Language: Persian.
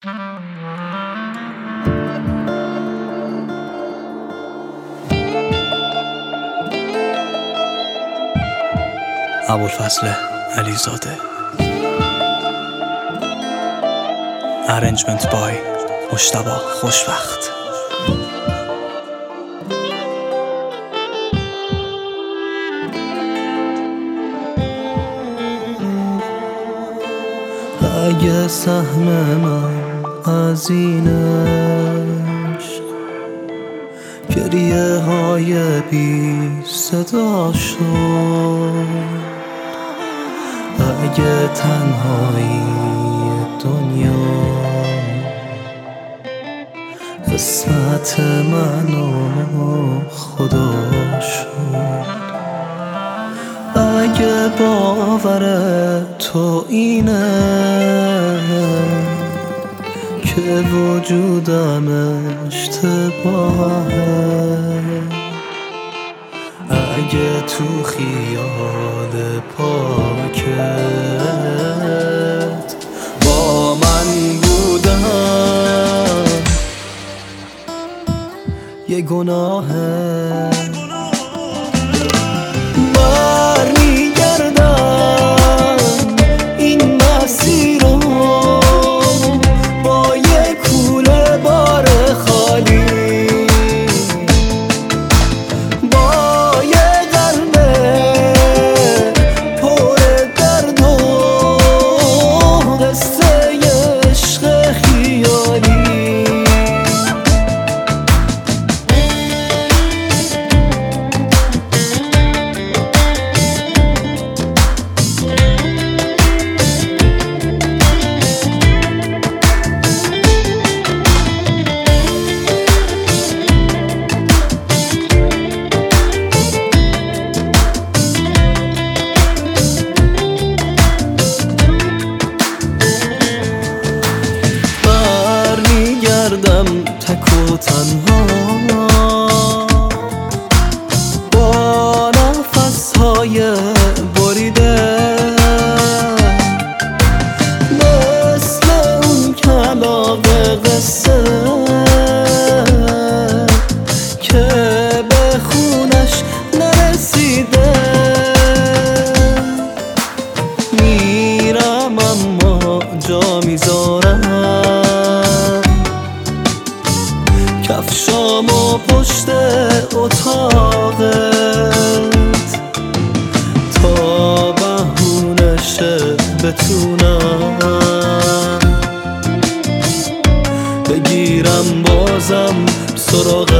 ابوالفضل علیزاده. Arrangement by مجتبی خوشبخت. اگه سهم من از این عشق گریه های بی صدا شد، اگه تنهایی دنیا قسمت من و خدا شد، اگه باور تو اینه که وجودم اشتباهه، اگه تو خیال پاکت با من بودم یه گناهه، برمیگردم این مسیر رو با یه کوله بار خالی، با یه قلب پر درد و قصه عشق خیالی. تک و تنها با نفس‌های بریده، مثل اون کلاغ قصه که به خونش نرسیده، میرم اما جا میذارم کفشامو پشت اتاقت تا بهونشه بتونم بگیرم بازم سراغ